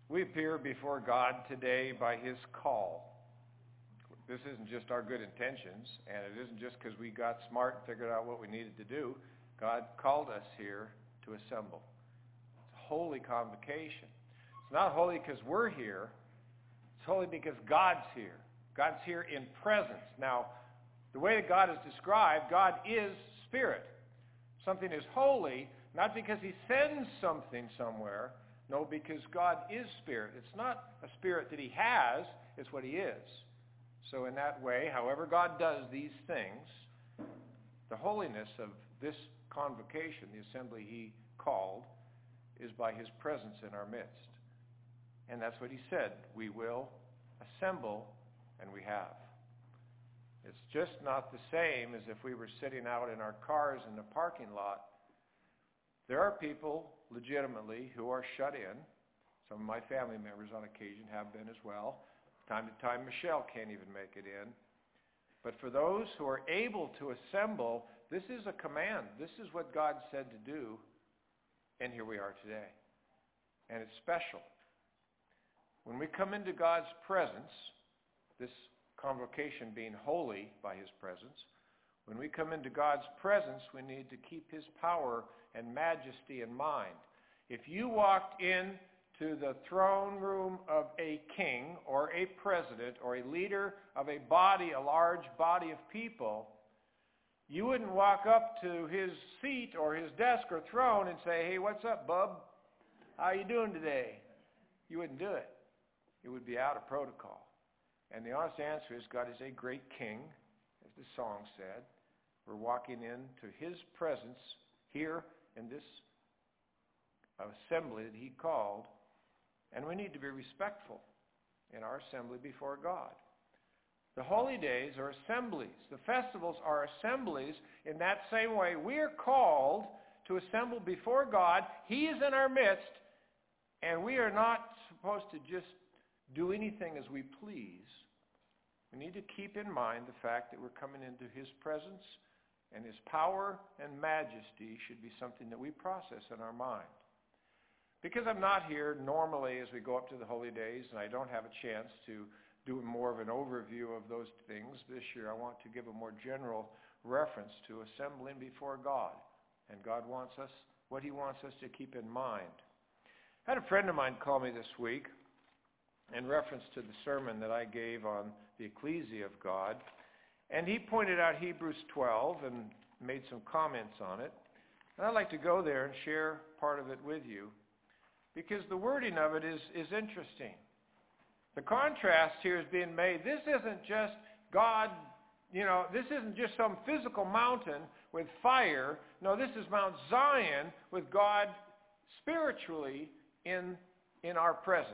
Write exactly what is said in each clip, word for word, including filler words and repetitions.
We appear before God today by his call. This isn't just our good intentions, and it isn't just because we got smart and figured out what we needed to do. God called us here to assemble. It's a holy convocation. It's not holy because we're here. It's holy because God's here. God's here in presence. Now, the way that God is described, God is spirit. Something is holy, not because he sends something somewhere. No, because God is spirit. It's not a spirit that he has, it's what he is. So in that way, however God does these things, the holiness of this convocation, the assembly he called, is by his presence in our midst. And that's what he said. We will assemble, and we have. It's just not the same as if we were sitting out in our cars in the parking lot. There are people, legitimately, who are shut in. Some of my family members on occasion have been as well. Time to time, Michelle can't even make it in. But for those who are able to assemble, this is a command. This is what God said to do, and here we are today. And it's special. When we come into God's presence, this convocation being holy by his presence, when we come into God's presence, we need to keep his power and majesty in mind. If you walked in to the throne room of a king or a president or a leader of a body, a large body of people, you wouldn't walk up to his seat or his desk or throne and say, "Hey, what's up, bub? How you doing today?" You wouldn't do it. It would be out of protocol. And the honest answer is God is a great king, as the song said. We're walking into his presence here in this assembly that he called, and we need to be respectful in our assembly before God. The holy days are assemblies. The festivals are assemblies. In that same way, we are called to assemble before God. He is in our midst, and we are not supposed to just do anything as we please. We need to keep in mind the fact that we're coming into his presence, and his power and majesty should be something that we process in our mind. Because I'm not here normally as we go up to the holy days, and I don't have a chance to do more of an overview of those things, this year I want to give a more general reference to assembling before God. And God wants us, what he wants us to keep in mind. I had a friend of mine call me this week in reference to the sermon that I gave on the ecclesia of God. And he pointed out Hebrews twelve and made some comments on it. And I'd like to go there and share part of it with you, because the wording of it is, is interesting. The contrast here is being made. This isn't just God, you know, this isn't just some physical mountain with fire. No, this is Mount Zion with God spiritually in, in our presence.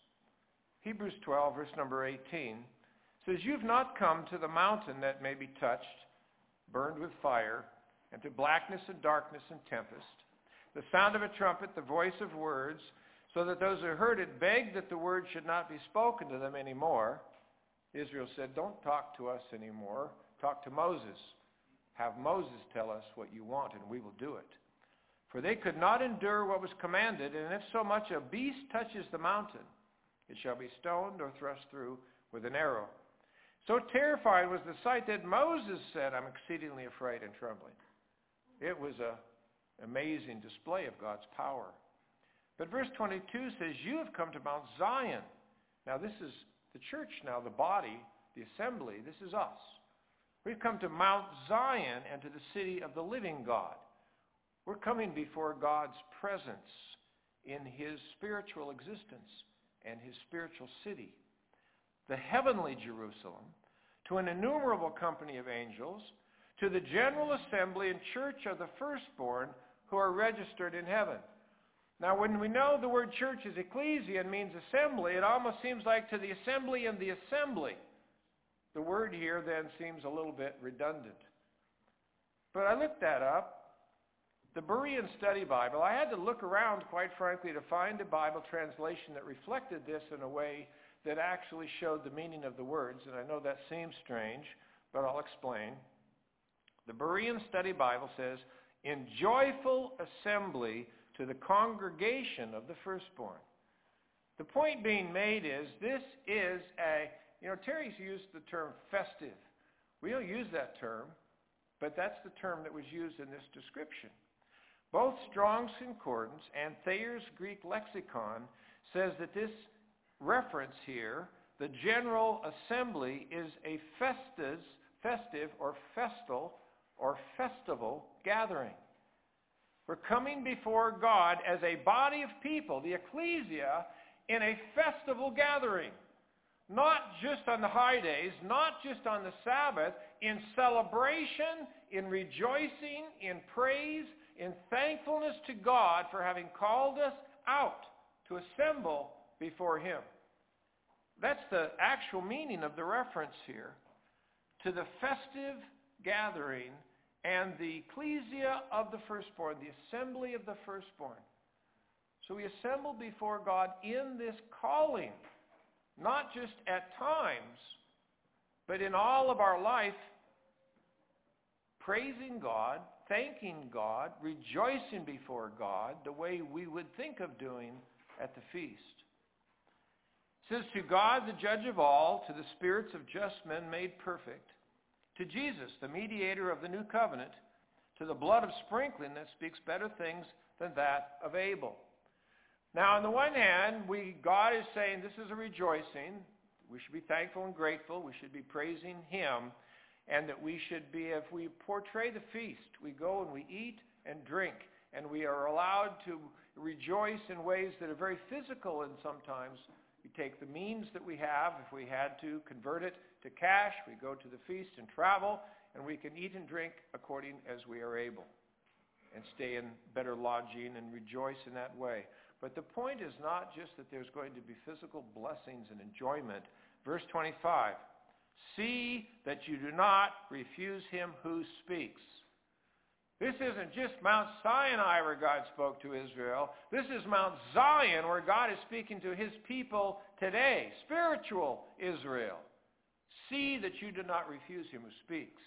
Hebrews twelve, verse number eighteen, says, "You've not come to the mountain that may be touched, burned with fire, and to blackness and darkness and tempest, the sound of a trumpet, the voice of words, so that those who heard it begged that the word should not be spoken to them anymore." Israel said, "Don't talk to us anymore. Talk to Moses. Have Moses tell us what you want, and we will do it. For they could not endure what was commanded, and if so much a beast touches the mountain, it shall be stoned or thrust through with an arrow. So terrified was the sight that Moses said, I'm exceedingly afraid and trembling." It was an amazing display of God's power. But verse twenty-two says, "You have come to Mount Zion." Now this is the church now, the body, the assembly. This is us. We've come to Mount Zion and to the city of the living God. We're coming before God's presence in his spiritual existence and his spiritual city. The heavenly Jerusalem, to an innumerable company of angels, to the general assembly and church of the firstborn who are registered in heaven. Now, when we know the word church is ecclesia and means assembly, it almost seems like to the assembly and the assembly. The word here then seems a little bit redundant. But I looked that up. The Berean Study Bible, I had to look around, quite frankly, to find a Bible translation that reflected this in a way that actually showed the meaning of the words. And I know that seems strange, but I'll explain. The Berean Study Bible says, "In joyful assembly to the congregation of the firstborn." The point being made is this is a, you know, Terry's used the term festive. We don't use that term, but that's the term that was used in this description. Both Strong's Concordance and Thayer's Greek Lexicon says that this reference here, the General Assembly, is a festus, festive or festal or festival gathering. We're coming before God as a body of people, the ecclesia, in a festival gathering. Not just on the high days, not just on the Sabbath, in celebration, in rejoicing, in praise, in thankfulness to God for having called us out to assemble before Him. That's the actual meaning of the reference here, to the festive gathering and the ecclesia of the firstborn, the assembly of the firstborn. So we assemble before God in this calling, not just at times, but in all of our life, praising God, thanking God, rejoicing before God the way we would think of doing at the feast. It says, to God, the judge of all, to the spirits of just men made perfect, to Jesus, the mediator of the new covenant, to the blood of sprinkling that speaks better things than that of Abel. Now, on the one hand, we, God is saying this is a rejoicing. We should be thankful and grateful. We should be praising Him. And that we should be, if we portray the feast, we go and we eat and drink. And we are allowed to rejoice in ways that are very physical, and sometimes we take the means that we have. If we had to convert it to cash, we go to the feast and travel, and we can eat and drink according as we are able and stay in better lodging and rejoice in that way. But the point is not just that there's going to be physical blessings and enjoyment. Verse twenty-five, see that you do not refuse him who speaks. This isn't just Mount Sinai where God spoke to Israel. This is Mount Zion where God is speaking to his people today, spiritual Israel. See that you do not refuse him who speaks.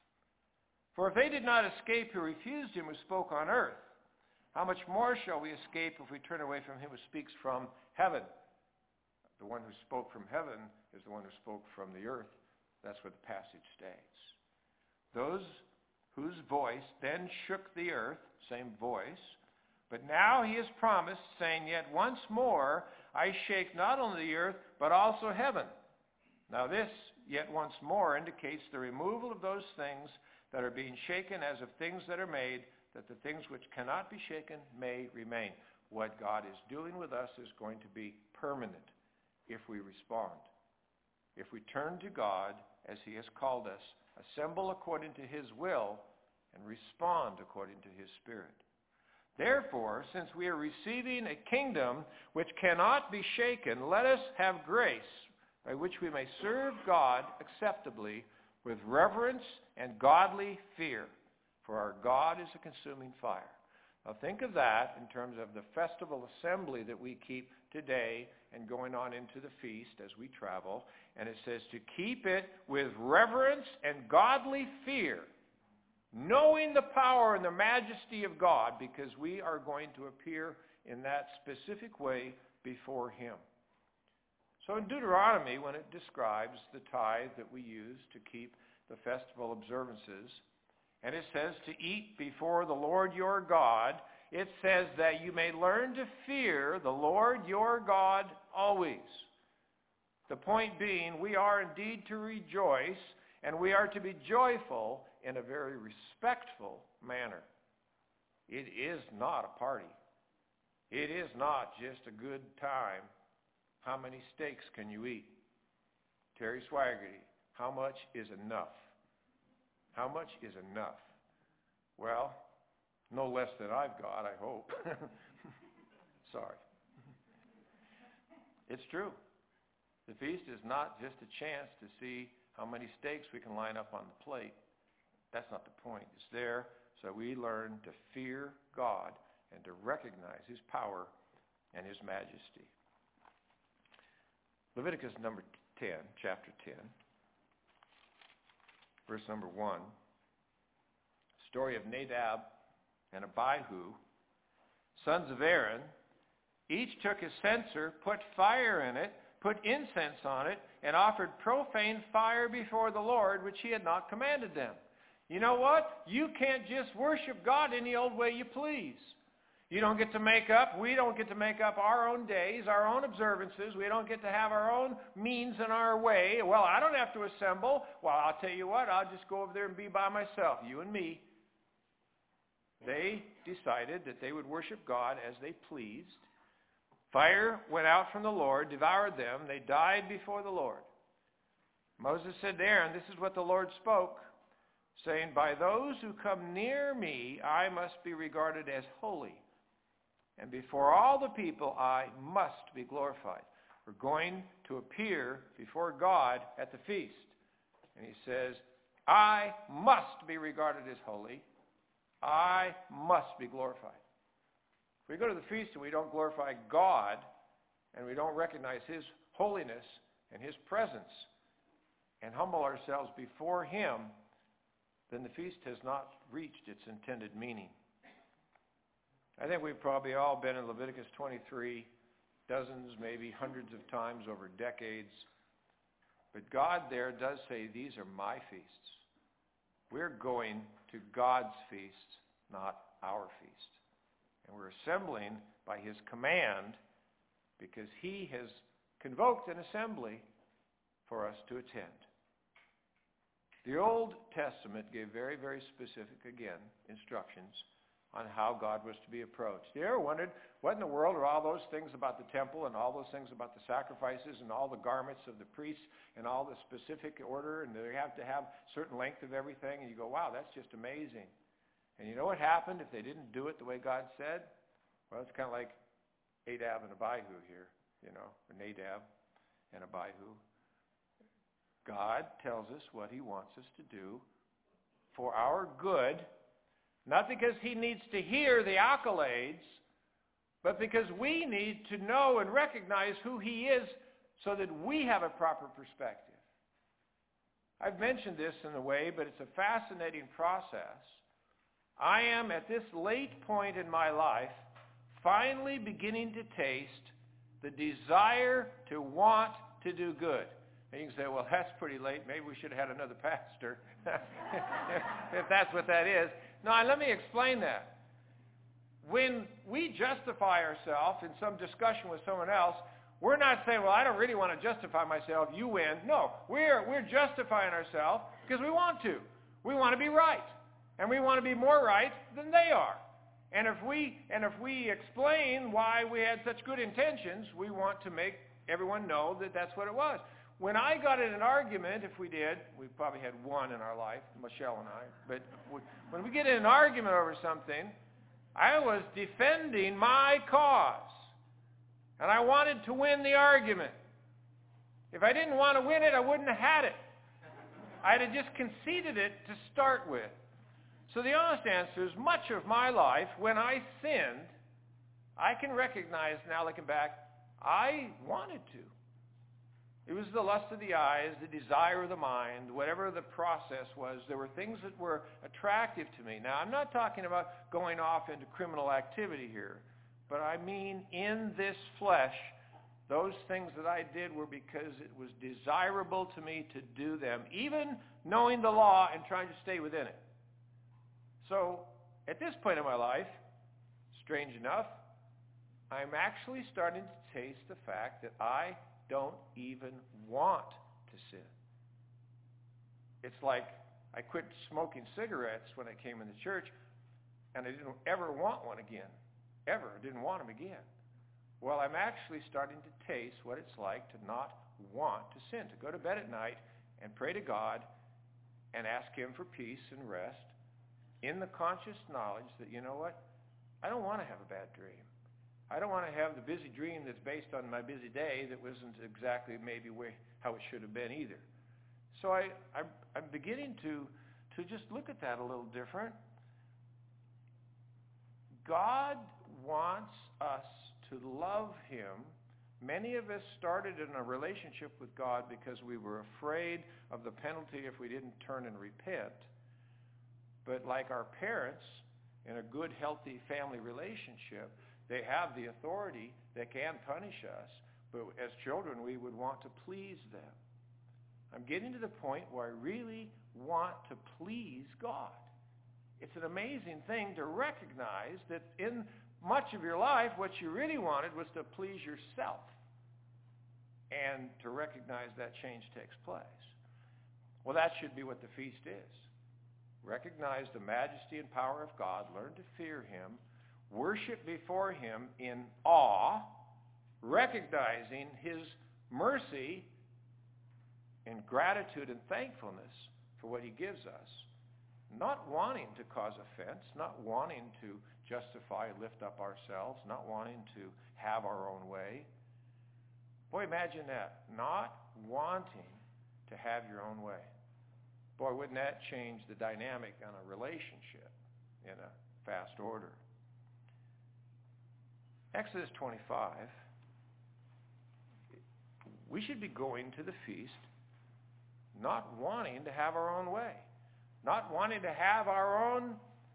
For if they did not escape who refused him who spoke on earth, how much more shall we escape if we turn away from him who speaks from heaven? The one who spoke from heaven is the one who spoke from the earth. That's what the passage states. Those whose voice then shook the earth, same voice, but now he has promised, saying, yet once more I shake not only the earth, but also heaven. Now this, yet once more, indicates the removal of those things that are being shaken as of things that are made, that the things which cannot be shaken may remain. What God is doing with us is going to be permanent if we respond. If we turn to God as he has called us, assemble according to his will, and respond according to his Spirit. Therefore, since we are receiving a kingdom which cannot be shaken, let us have grace by which we may serve God acceptably with reverence and godly fear. For our God is a consuming fire. Now think of that in terms of the festival assembly that we keep today and going on into the feast as we travel. And it says to keep it with reverence and godly fear, knowing the power and the majesty of God, because we are going to appear in that specific way before him. So in Deuteronomy, when it describes the tithe that we use to keep the festival observances, and it says to eat before the Lord your God, it says that you may learn to fear the Lord your God always. The point being, we are indeed to rejoice, and we are to be joyful in a very respectful manner. It is not a party. It is not just a good time. How many steaks can you eat? Terry Swaggerty, how much is enough? How much is enough? Well, no less than I've got, I hope. Sorry. It's true. The feast is not just a chance to see how many steaks we can line up on the plate. That's not the point. It's there so we learn to fear God and to recognize his power and his majesty. Leviticus number ten, chapter ten. Verse number one, story of Nadab and Abihu, sons of Aaron, Each took a censer, put fire in it, put incense on it, and offered profane fire before the Lord, which he had not commanded them. You know what? You can't just worship God any old way you please. You don't get to make up, we don't get to make up our own days, our own observances. We don't get to have our own means and our way. Well, I don't have to assemble. Well, I'll tell you what, I'll just go over there and be by myself, you and me. They decided that they would worship God as they pleased. Fire went out from the Lord, devoured them. They died before the Lord. Moses said to Aaron, this is what the Lord spoke, saying, by those who come near me, I must be regarded as holy. And before all the people, I must be glorified. We're going to appear before God at the feast. And he says, I must be regarded as holy. I must be glorified. If we go to the feast and we don't glorify God, and we don't recognize his holiness and his presence, and humble ourselves before him, then the feast has not reached its intended meaning. I think we've probably all been in Leviticus twenty-three dozens, maybe hundreds of times over decades. But God there does say, these are my feasts. We're going to God's feasts, not our feast. And we're assembling by his command because he has convoked an assembly for us to attend. The Old Testament gave very, very specific, again, instructions on how God was to be approached. You ever wondered, what in the world are all those things about the temple and all those things about the sacrifices and all the garments of the priests and all the specific order, and they have to have certain length of everything, and you go, wow, that's just amazing. And you know what happened if they didn't do it the way God said? Well, it's kind of like Adab and Abihu here, you know, or Nadab and Abihu. God tells us what he wants us to do for our good, not because he needs to hear the accolades, but because we need to know and recognize who he is so that we have a proper perspective. I've mentioned this in a way, but it's a fascinating process. I am, at this late point in my life, finally beginning to taste the desire to want to do good. And you can say, well, that's pretty late. Maybe we should have had another pastor, if that's what that is. No, let me explain that. When we justify ourselves in some discussion with someone else, we're not saying, well, I don't really want to justify myself. You win. No, we're, we're justifying ourselves because we want to. We want to be right. And we want to be more right than they are. And if we, and if we explain why we had such good intentions, we want to make everyone know that that's what it was. When I got in an argument, if we did, we probably had one in our life, Michelle and I, but when we get in an argument over something, I was defending my cause. And I wanted to win the argument. If I didn't want to win it, I wouldn't have had it. I'd have just conceded it to start with. So the honest answer is, much of my life, when I sinned, I can recognize now looking back, I wanted to. It was the lust of the eyes, the desire of the mind, whatever the process was. There were things that were attractive to me. Now, I'm not talking about going off into criminal activity here, but I mean in this flesh, those things that I did were because it was desirable to me to do them, even knowing the law and trying to stay within it. So, at this point in my life, strange enough, I'm actually starting to taste the fact that I don't even want to sin. It's like I quit smoking cigarettes when I came in the church, and I didn't ever want one again. Ever. I didn't want them again. Well, I'm actually starting to taste what it's like to not want to sin, to go to bed at night and pray to God and ask him for peace and rest in the conscious knowledge that, you know what, I don't want to have a bad dream. I don't want to have the busy dream that's based on my busy day that wasn't exactly maybe where, how it should have been either. So I, I'm, I'm beginning to, to just look at that a little different. God wants us to love him. Many of us started in a relationship with God because we were afraid of the penalty if we didn't turn and repent. But like our parents in a good, healthy family relationship, they have the authority They can punish us, but as children, we would want to please them. I'm getting to the point where I really want to please God. It's an amazing thing to recognize that in much of your life, what you really wanted was to please yourself, and to recognize that change takes place. Well, that should be what the feast is. Recognize the majesty and power of God, learn to fear him, worship before him in awe, recognizing his mercy in gratitude and thankfulness for what he gives us, not wanting to cause offense, not wanting to justify, lift up ourselves, not wanting to have our own way. Boy, imagine that, not wanting to have your own way. Boy, wouldn't that change the dynamic on a relationship in a fast order. Exodus twenty-five, we should be going to the feast not wanting to have our own way, not wanting to have our own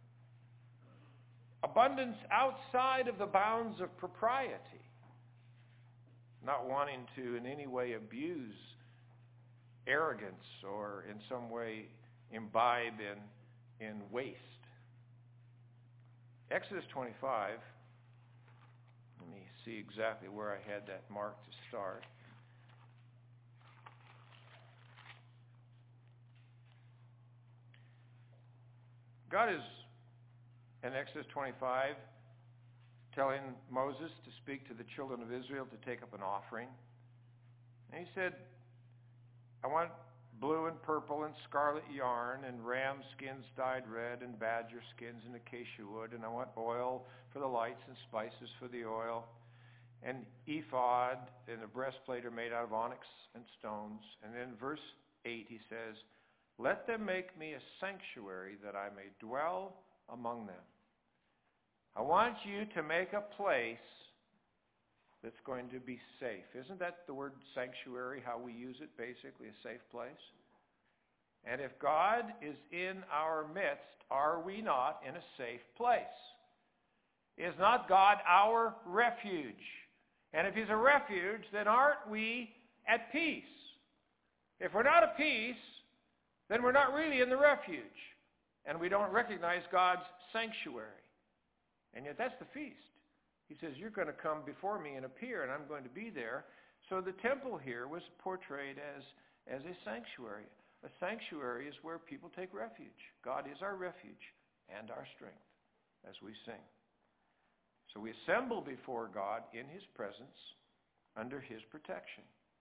abundance outside of the bounds of propriety, not wanting to in any way abuse arrogance or in some way imbibe in, in waste. Exodus twenty-five, let me see exactly where I had that marked to start. God is, in Exodus twenty-five, telling Moses to speak to the children of Israel to take up an offering. And he said, I want blue and purple and scarlet yarn and ram skins dyed red and badger skins and acacia wood, and I want oil for the lights and spices for the oil. And ephod and a breastplate are made out of onyx and stones. And then verse eight he says, let them make me a sanctuary that I may dwell among them. I want you to make a place that's going to be safe. Isn't that the word sanctuary, how we use it, basically, a safe place? And if God is in our midst, are we not in a safe place? Is not God our refuge? And if he's a refuge, then aren't we at peace? If we're not at peace, then we're not really in the refuge. And we don't recognize God's sanctuary. And yet that's the feast. He says, you're going to come before me and appear, and I'm going to be there. So the temple here was portrayed as, as a sanctuary. A sanctuary is where people take refuge. God is our refuge and our strength, as we sing. So we assemble before God in his presence, under his protection.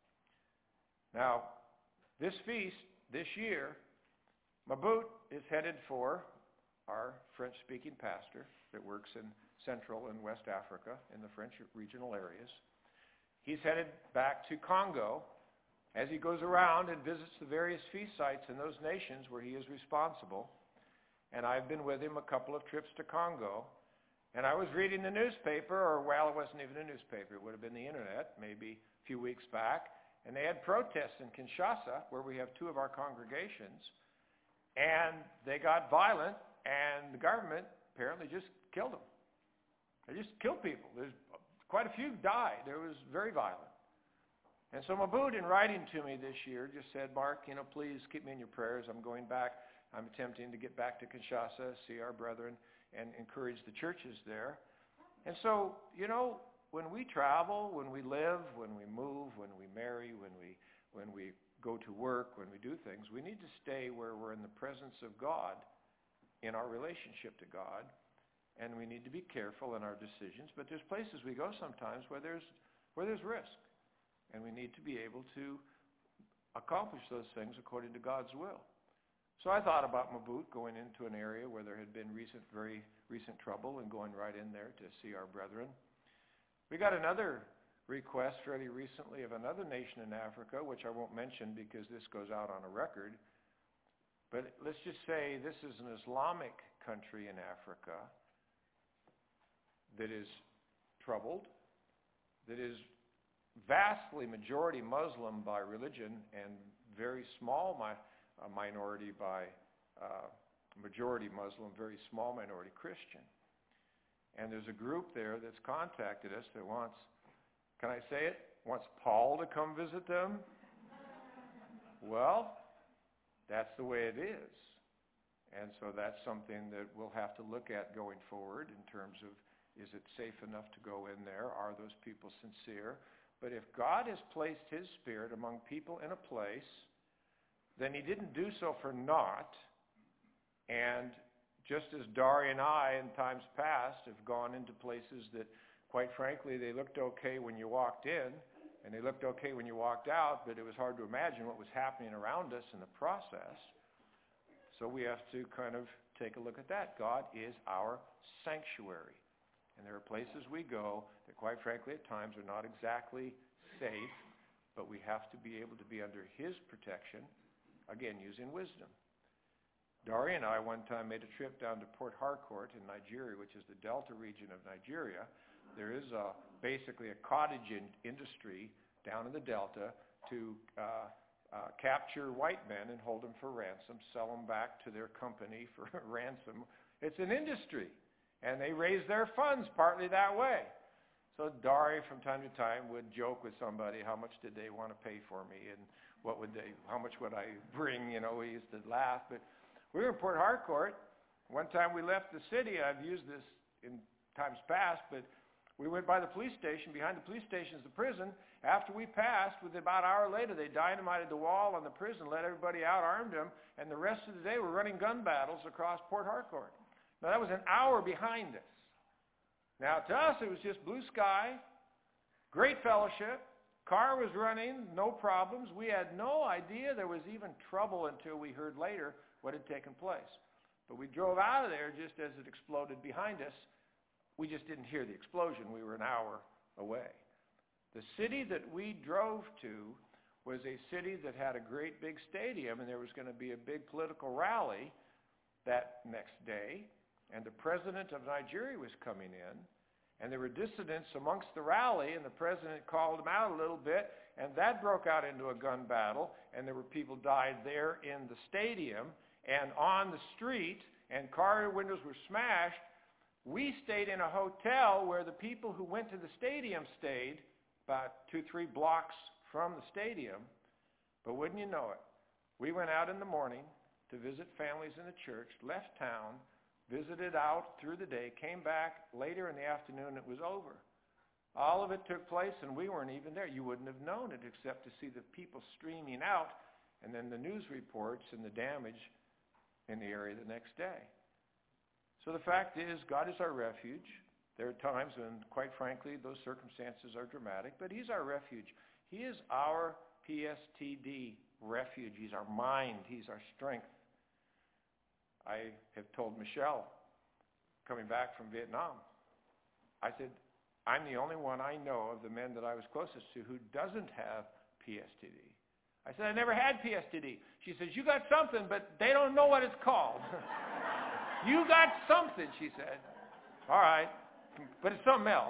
Now, this feast, this year, Maboot is headed for our French-speaking pastor that works in Central and West Africa in the French regional areas. He's headed back to Congo as he goes around and visits the various feast sites in those nations where he is responsible. And I've been with him a couple of trips to Congo. And I was reading the newspaper, or well, it wasn't even a newspaper. It would have been the internet, maybe a few weeks back. And they had protests in Kinshasa, where we have two of our congregations. And they got violent, and the government apparently just killed them. They just killed people. There's quite a few died. It was very violent. And so Maboot, in writing to me this year, just said, Mark, you know, please keep me in your prayers. I'm going back. I'm attempting to get back to Kinshasa, see our brethren, and encourage the churches there. And so, you know, when we travel, when we live, when we move, when we marry, when we when we go to work, when we do things, we need to stay where we're in the presence of God, in our relationship to God, and we need to be careful in our decisions. But there's places we go sometimes where there's where there's risk, and we need to be able to accomplish those things according to God's will. So I thought about Maboot going into an area where there had been recent, very recent trouble, and going right in there to see our brethren. We got another request fairly recently of another nation in Africa, which I won't mention because this goes out on a record. But let's just say this is an Islamic country in Africa that is troubled, that is vastly majority Muslim by religion and very small mi- uh, minority by uh, majority Muslim, very small minority Christian. And there's a group there that's contacted us that wants Can I say it? Wants Paul to come visit them? Well, that's the way it is. And so that's something that we'll have to look at going forward in terms of, is it safe enough to go in there? Are those people sincere? But if God has placed his Spirit among people in a place, then he didn't do so for naught. And just as Dari and I in times past have gone into places that, quite frankly, they looked okay when you walked in, and they looked okay when you walked out, but it was hard to imagine what was happening around us in the process. So we have to kind of take a look at that. God is our sanctuary. And there are places we go that, quite frankly, at times are not exactly safe, but we have to be able to be under his protection, again, using wisdom. Dari and I one time made a trip down to Port Harcourt in Nigeria, which is the Delta region of Nigeria. There is a, basically a cottage in, industry down in the Delta to uh, uh, capture white men and hold them for ransom, sell them back to their company for ransom. It's an industry. And they raised their funds partly that way. So Dari from time to time would joke with somebody, how much did they want to pay for me, and what would they, how much would I bring? You know, we used to laugh. But we were in Port Harcourt. One time we left the city. I've used this in times past, but we went by the police station. Behind the police station is the prison. After we passed, with about an hour later, they dynamited the wall on the prison, let everybody out, armed them, and the rest of the day we're running gun battles across Port Harcourt. Now, that was an hour behind us. Now, to us, it was just blue sky, great fellowship, car was running, no problems. We had no idea there was even trouble until we heard later what had taken place. But we drove out of there just as it exploded behind us. We just didn't hear the explosion. We were an hour away. The city that we drove to was a city that had a great big stadium, and there was going to be a big political rally that next day. And the president of Nigeria was coming in, and there were dissidents amongst the rally, and the president called them out a little bit, and that broke out into a gun battle, and there were people died there in the stadium and on the street, and car windows were smashed. We stayed in a hotel where the people who went to the stadium stayed, about two, three blocks from the stadium. But wouldn't you know it, we went out in the morning to visit families in the church, left town, visited out through the day, came back later in the afternoon, it was over. All of it took place, and we weren't even there. You wouldn't have known it except to see the people streaming out, and then the news reports and the damage in the area the next day. So the fact is, God is our refuge. There are times when, quite frankly, those circumstances are dramatic, but he's our refuge. He is our P S T D refuge. He's our mind. He's our strength. I have told Michelle, coming back from Vietnam, I said, I'm the only one I know of the men that I was closest to who doesn't have P S T D. I said, I never had P S T D. She says, you got something, but they don't know what it's called. You got something, she said. All right, but it's something else.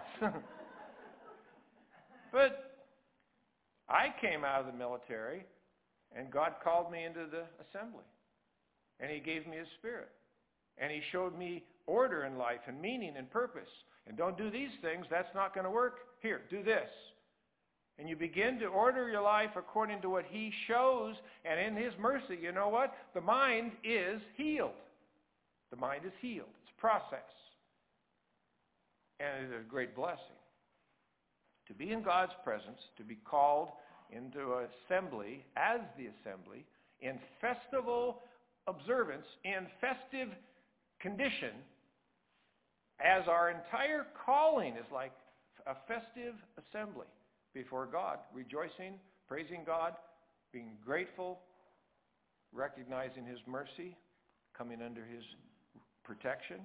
But I came out of the military, and God called me into the assembly. And he gave me his Spirit. And he showed me order in life and meaning and purpose. And don't do these things, that's not going to work. Here, do this. And you begin to order your life according to what he shows. And in his mercy, you know what? The mind is healed. The mind is healed. It's a process. And it is a great blessing. To be in God's presence, to be called into an assembly, as the assembly, in festival observance, in festive condition, as our entire calling is like a festive assembly before God, rejoicing, praising God, being grateful, recognizing his mercy, coming under his protection.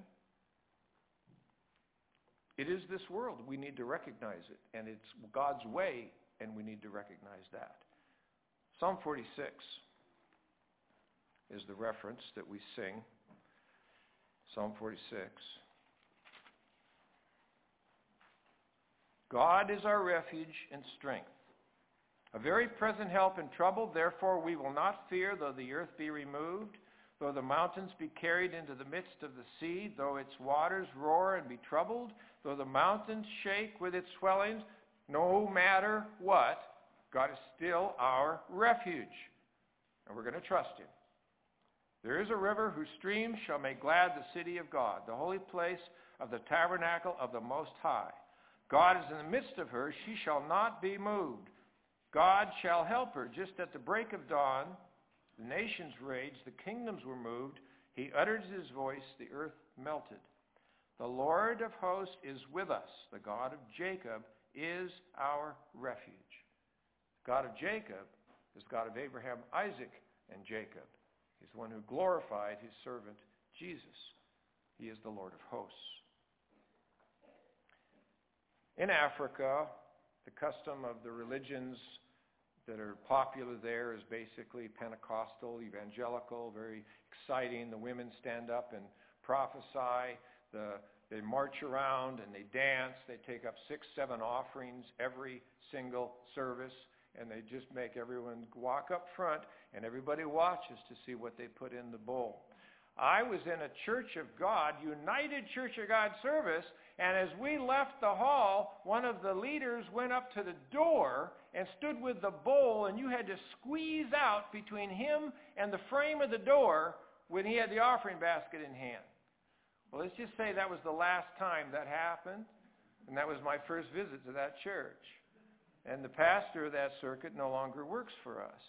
It is this world. We need to recognize it, and it's God's way, and we need to recognize that. Psalm forty-six is the reference that we sing. Psalm forty-six. God is our refuge and strength, a very present help in trouble. Therefore we will not fear, though the earth be removed, though the mountains be carried into the midst of the sea, though its waters roar and be troubled, though the mountains shake with its swellings. No matter what, God is still our refuge, and we're going to trust him. There is a river whose streams shall make glad the city of God, the holy place of the tabernacle of the Most High. God is in the midst of her. She shall not be moved. God shall help her. Just at the break of dawn, the nations raged, the kingdoms were moved. He uttered his voice, the earth melted. The Lord of hosts is with us. The God of Jacob is our refuge. The God of Jacob is the God of Abraham, Isaac, and Jacob. He's the one who glorified his servant Jesus. He is the Lord of hosts. In Africa, the custom of the religions that are popular there is basically Pentecostal, evangelical, very exciting. The women stand up and prophesy. The, they march around and they dance. They take up six, seven offerings every single service, and they just make everyone walk up front, and everybody watches to see what they put in the bowl. I was in a Church of God, United Church of God service, and as we left the hall, one of the leaders went up to the door and stood with the bowl, and you had to squeeze out between him and the frame of the door when he had the offering basket in hand. Well, let's just say that was the last time that happened, and that was my first visit to that church. And the pastor of that circuit no longer works for us.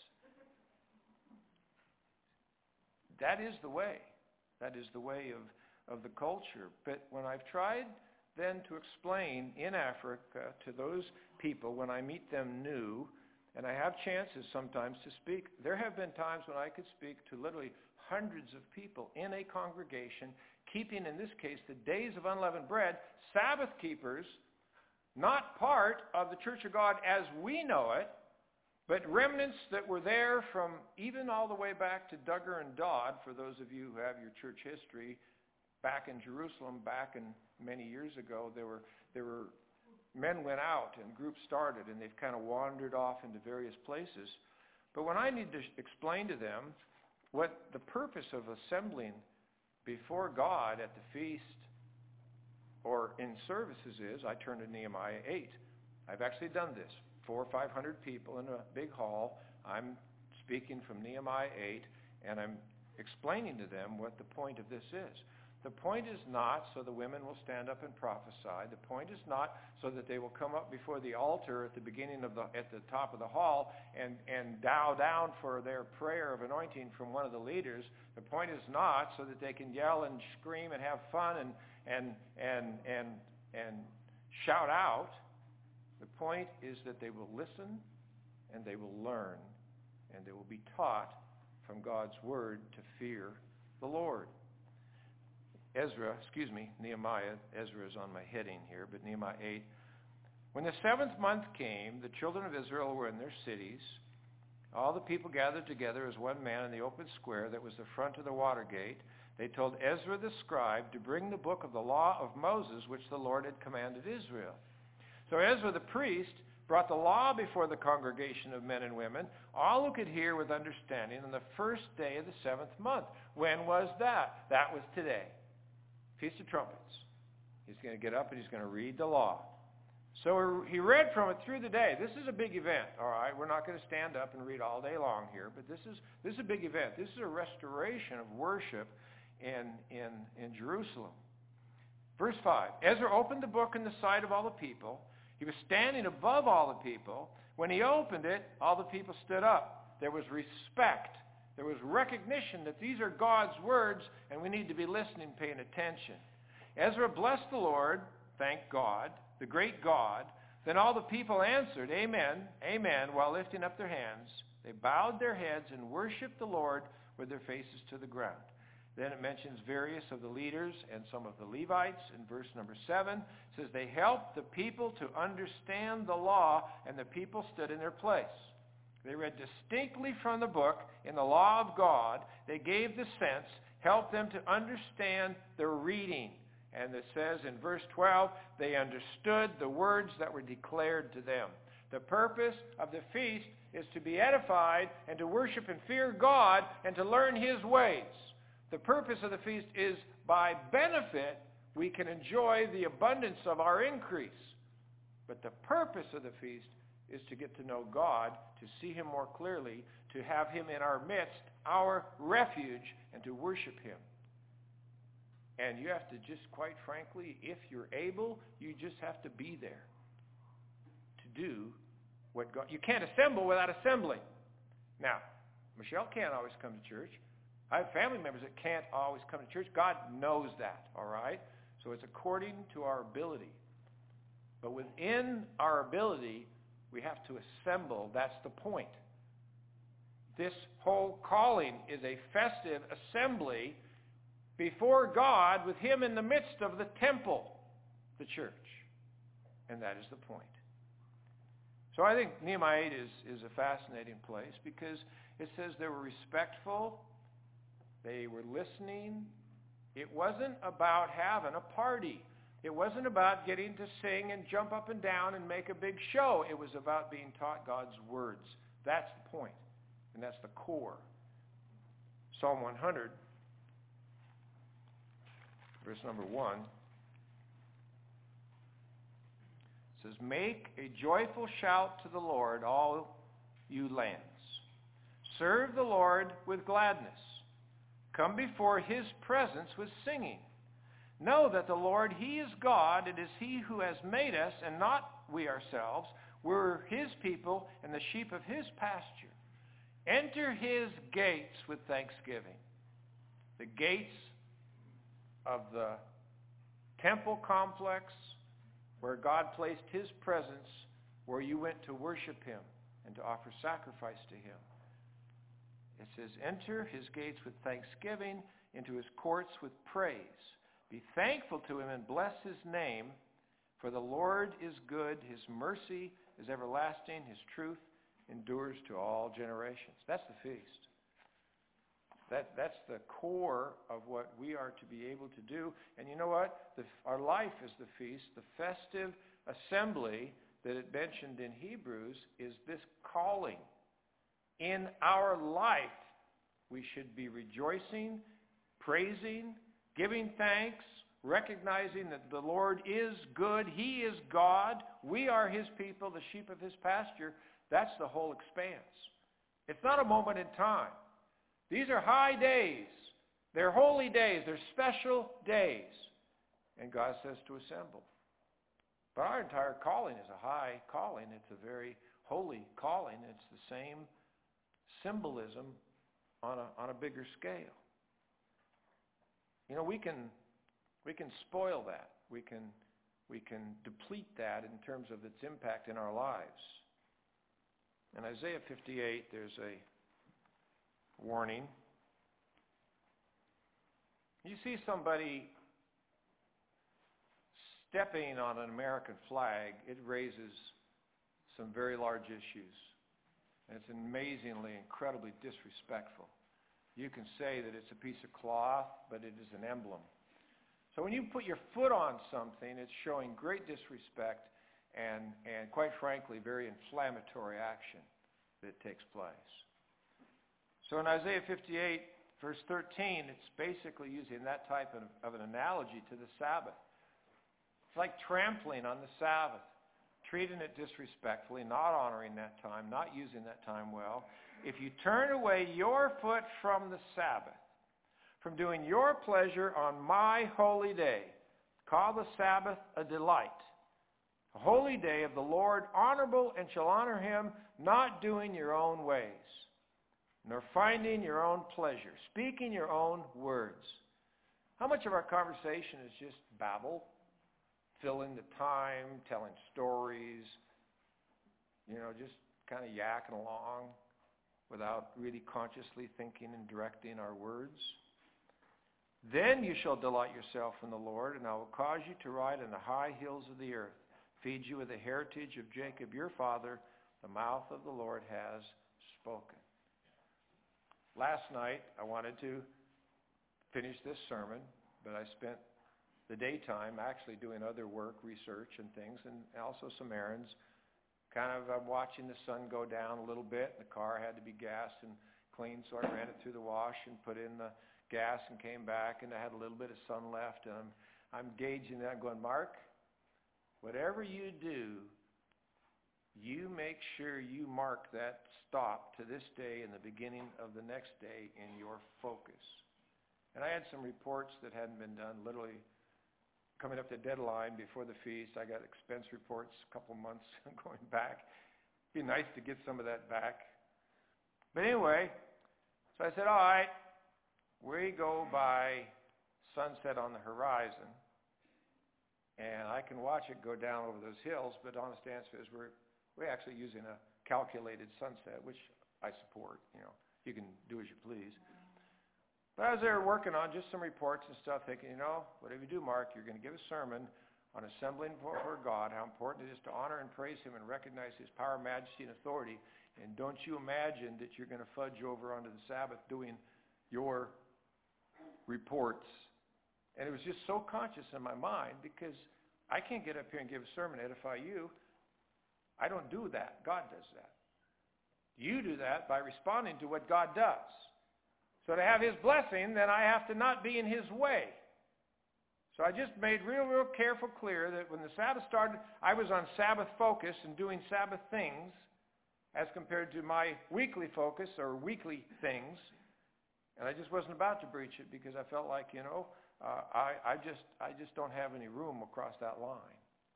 That is the way. That is the way of, of the culture. But when I've tried then to explain in Africa to those people when I meet them new, and I have chances sometimes to speak, there have been times when I could speak to literally hundreds of people in a congregation, keeping, in this case, the days of unleavened bread, Sabbath keepers, not part of the Church of God as we know it, but remnants that were there from even all the way back to Duggar and Dodd, for those of you who have your church history, back in Jerusalem, back in many years ago, there were there were men went out and groups started, and they've kind of wandered off into various places. But when I need to explain to them what the purpose of assembling before God at the feast or in services is, I turn to Nehemiah eight. I've actually done this. Four or five hundred people in a big hall. I'm speaking from Nehemiah eight, and I'm explaining to them what the point of this is. The point is not so the women will stand up and prophesy. The point is not so that they will come up before the altar at the beginning of the, at the top of the hall and, and bow down for their prayer of anointing from one of the leaders. The point is not so that they can yell and scream and have fun and, and, and, and, and shout out. The point is that they will listen and they will learn and they will be taught from God's word to fear the Lord. Ezra, excuse me, Nehemiah, Ezra is on my heading here, but Nehemiah eight. When the seventh month came, the children of Israel were in their cities. All the people gathered together as one man in the open square that was the front of the water gate. They told Ezra the scribe to bring the book of the law of Moses, which the Lord had commanded Israel. So Ezra the priest brought the law before the congregation of men and women, all who could hear with understanding, on the first day of the seventh month. When was that? That was today. Feast of Trumpets. He's going to get up and he's going to read the law. So he read from it through the day. This is a big event, all right? We're not going to stand up and read all day long here, but this is this is a big event. This is a restoration of worship in, in, in Jerusalem. Verse five, Ezra opened the book in the sight of all the people. He was standing above all the people. When he opened it, all the people stood up. There was respect. There was recognition that these are God's words, and we need to be listening, paying attention. Ezra blessed the Lord, thank God, the great God. Then all the people answered, Amen, Amen, while lifting up their hands. They bowed their heads and worshiped the Lord with their faces to the ground. Then it mentions various of the leaders and some of the Levites in verse number seven. It says, they helped the people to understand the law, and the people stood in their place. They read distinctly from the book in the law of God. They gave the sense, helped them to understand the reading. And it says in verse twelve, they understood the words that were declared to them. The purpose of the feast is to be edified and to worship and fear God and to learn his ways. The purpose of the feast is by benefit we can enjoy the abundance of our increase. But the purpose of the feast is to get to know God, to see him more clearly, to have him in our midst, our refuge, and to worship him. And you have to just, quite frankly, if you're able, you just have to be there to do what God... You can't assemble without assembling. Now, Michelle can't always come to church. I have family members that can't always come to church. God knows that, all right? So it's according to our ability. But within our ability, we have to assemble. That's the point. This whole calling is a festive assembly before God with him in the midst of the temple, the church. And that is the point. So I think Nehemiah eight is, is a fascinating place because it says they were respectful, they were listening. It wasn't about having a party. It wasn't about getting to sing and jump up and down and make a big show. It was about being taught God's words. That's the point, and that's the core. Psalm one hundred, verse number one, says, "Make a joyful shout to the Lord, all you lands. Serve the Lord with gladness. Come before his presence with singing. Know that the Lord, he is God. It is he who has made us, and not we ourselves. We're his people and the sheep of his pasture. Enter his gates with thanksgiving." The gates of the temple complex where God placed his presence, where you went to worship him and to offer sacrifice to him. It says, enter his gates with thanksgiving, into his courts with praise. Be thankful to him and bless his name, for the Lord is good. His mercy is everlasting. His truth endures to all generations. That's the feast. That, that's the core of what we are to be able to do. And you know what? The, our life is the feast. The festive assembly that it mentioned in Hebrews is this calling. In our life, we should be rejoicing, praising, giving thanks, recognizing that the Lord is good. He is God. We are his people, the sheep of his pasture. That's the whole expanse. It's not a moment in time. These are high days. They're holy days. They're special days. And God says to assemble. But our entire calling is a high calling. It's a very holy calling. It's the same symbolism on a, on a bigger scale. You know, we can we can spoil that. We can we can deplete that in terms of its impact in our lives. In Isaiah fifty-eight, there's a warning. You see somebody stepping on an American flag, it raises some very large issues. And it's amazingly, incredibly disrespectful. You can say that it's a piece of cloth, but it is an emblem. So when you put your foot on something, it's showing great disrespect and, and quite frankly, very inflammatory action that takes place. So in Isaiah fifty-eight, verse thirteen, it's basically using that type of, of an analogy to the Sabbath. It's like trampling on the Sabbath, treating it disrespectfully, not honoring that time, not using that time well. If you turn away your foot from the Sabbath, from doing your pleasure on my holy day, call the Sabbath a delight, a holy day of the Lord, honorable, and shall honor him, not doing your own ways, nor finding your own pleasure, speaking your own words. How much of our conversation is just babble, filling the time, telling stories, you know, just kind of yakking along without really consciously thinking and directing our words? Then you shall delight yourself in the Lord, and I will cause you to ride on the high hills of the earth, feed you with the heritage of Jacob your father. The mouth of the Lord has spoken. Last night, I wanted to finish this sermon, but I spent the daytime actually doing other work, research and things, and also some errands. Kind of uh, watching the sun go down a little bit. The car had to be gassed and cleaned, so I ran it through the wash and put in the gas and came back, and I had a little bit of sun left. And I'm, I'm gauging that. I'm going, Mark, whatever you do, you make sure you mark that stop to this day and the beginning of the next day in your focus. And I had some reports that hadn't been done, literally coming up to deadline before the feast. I got expense reports a couple months going back. It'd be nice to get some of that back. But anyway, so I said, all right, we go by sunset on the horizon, and I can watch it go down over those hills, but honest answer is we're, we're actually using a calculated sunset, which I support. You know, you can do as you please. But I was there working on just some reports and stuff, thinking, you know, whatever you do, Mark, you're going to give a sermon on assembling before God, how important it is to honor and praise him and recognize his power, majesty, and authority. And don't you imagine that you're going to fudge over onto the Sabbath doing your reports. And it was just so conscious in my mind, because I can't get up here and give a sermon, edify you. I don't do that. God does that. You do that by responding to what God does. So to have his blessing, then I have to not be in his way. So I just made real, real careful clear that when the Sabbath started, I was on Sabbath focus and doing Sabbath things as compared to my weekly focus or weekly things. And I just wasn't about to breach it, because I felt like, you know, uh, I, I just I just don't have any room across that line.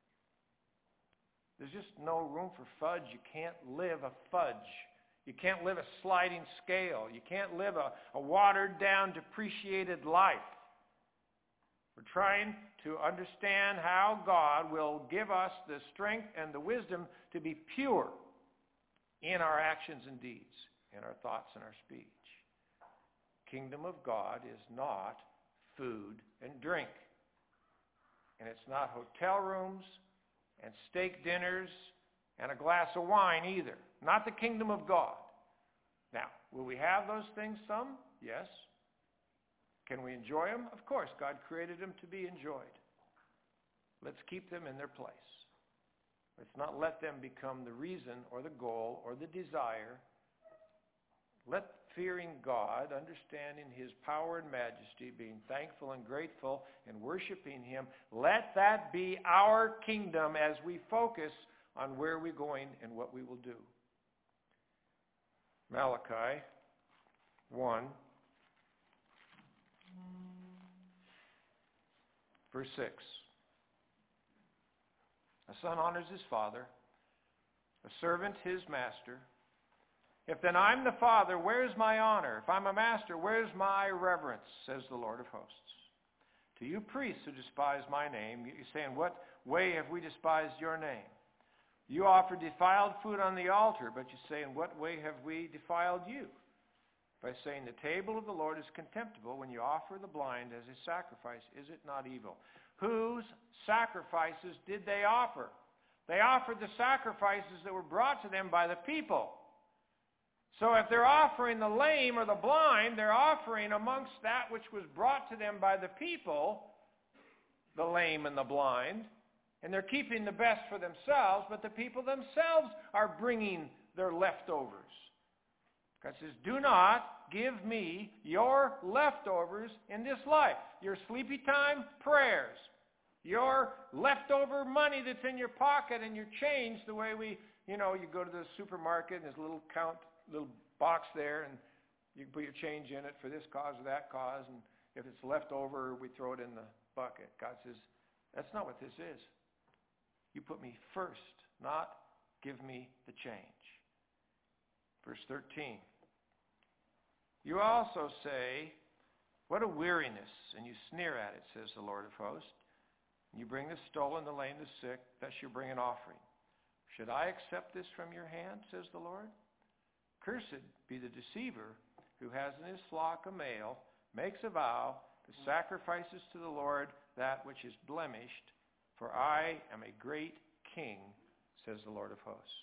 There's just no room for fudge. You can't live a fudge. You can't live a sliding scale. You can't live a, a watered-down, depreciated life. We're trying to understand how God will give us the strength and the wisdom to be pure in our actions and deeds, in our thoughts and our speech. Kingdom of God is not food and drink. And it's not hotel rooms and steak dinners and a glass of wine either. Not the kingdom of God. Now, will we have those things some? Yes. Can we enjoy them? Of course. God created them to be enjoyed. Let's keep them in their place. Let's not let them become the reason or the goal or the desire. Let fearing God, understanding his power and majesty, being thankful and grateful and worshiping him, let that be our kingdom as we focus on where we're going and what we will do. Malachi one, verse six. A son honors his father, a servant his master. If then I'm the father, where's my honor? If I'm a master, where's my reverence, says the Lord of hosts. To you priests who despise my name, you say, in what way have we despised your name? You offer defiled food on the altar, but you say, in what way have we defiled you? By saying the table of the Lord is contemptible when you offer the blind as a sacrifice, is it not evil? Whose sacrifices did they offer? They offered the sacrifices that were brought to them by the people. So if they're offering the lame or the blind, they're offering amongst that which was brought to them by the people, the lame and the blind, and they're keeping the best for themselves, but the people themselves are bringing their leftovers. God says, do not give me your leftovers in this life. Your sleepy time prayers. Your leftover money that's in your pocket and your change, the way we, you know, you go to the supermarket and there's a little count, little box there, and you can put your change in it for this cause or that cause, and if it's left over, we throw it in the bucket. God says, that's not what this is. You put me first, not give me the change. Verse thirteen. You also say, what a weariness, and you sneer at it, says the Lord of hosts. You bring the stolen, the lame, the sick, thus you bring an offering. Should I accept this from your hand, says the Lord? Cursed be the deceiver who has in his flock a male, makes a vow, to sacrifices to the Lord that which is blemished, for I am a great king, says the Lord of hosts.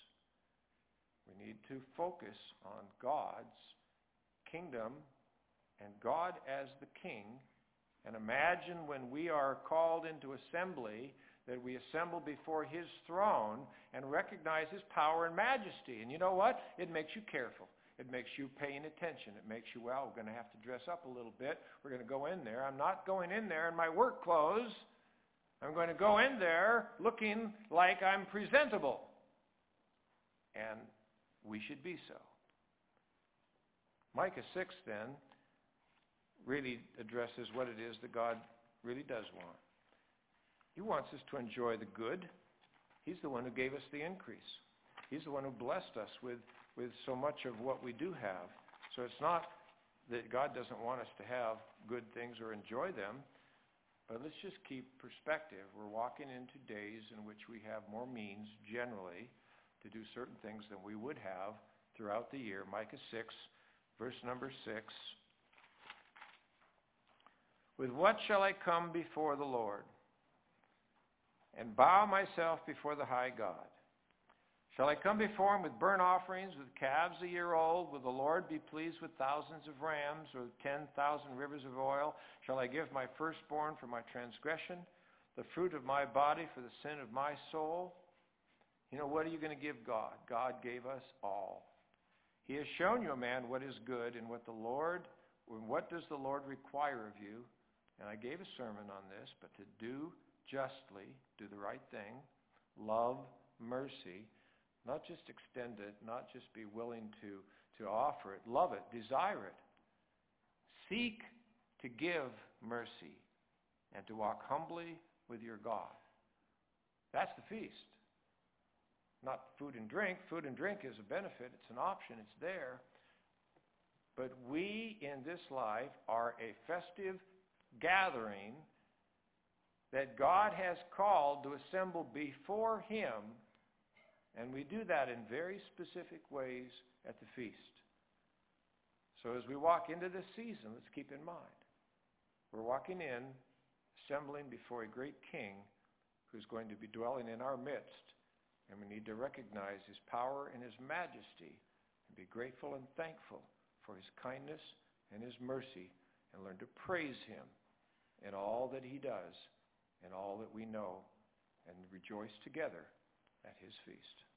We need to focus on God's kingdom and God as the king, and imagine when we are called into assembly that we assemble before his throne and recognize his power and majesty. And you know what? It makes you careful. It makes you paying attention. It makes you, well, we're going to have to dress up a little bit. We're going to go in there. I'm not going in there in my work clothes. I'm going to go in there looking like I'm presentable. And we should be so. Micah six, then, really addresses what it is that God really does want. He wants us to enjoy the good. He's the one who gave us the increase. He's the one who blessed us with, with so much of what we do have. So it's not that God doesn't want us to have good things or enjoy them, but let's just keep perspective. We're walking into days in which we have more means, generally, to do certain things than we would have throughout the year. Micah six, verse number six. With what shall I come before the Lord, and bow myself before the high God? Shall I come before him with burnt offerings, with calves a year old? Will the Lord be pleased with thousands of rams, or ten thousand rivers of oil? Shall I give my firstborn for my transgression, the fruit of my body for the sin of my soul? You know, what are you going to give God? God gave us all. He has shown you, a man, what is good, and what the Lord, what does the Lord require of you? And I gave a sermon on this, but to do justly, do the right thing, love mercy, not just extend it, not just be willing to, to offer it, love it, desire it. Seek to give mercy and to walk humbly with your God. That's the feast. Not food and drink. Food and drink is a benefit. It's an option. It's there. But we in this life are a festive gathering that God has called to assemble before him, and we do that in very specific ways at the feast. So as we walk into this season, let's keep in mind, we're walking in, assembling before a great king who's going to be dwelling in our midst, and we need to recognize his power and his majesty and be grateful and thankful for his kindness and his mercy, and learn to praise him in all that he does and all that we know, and rejoice together at his feast.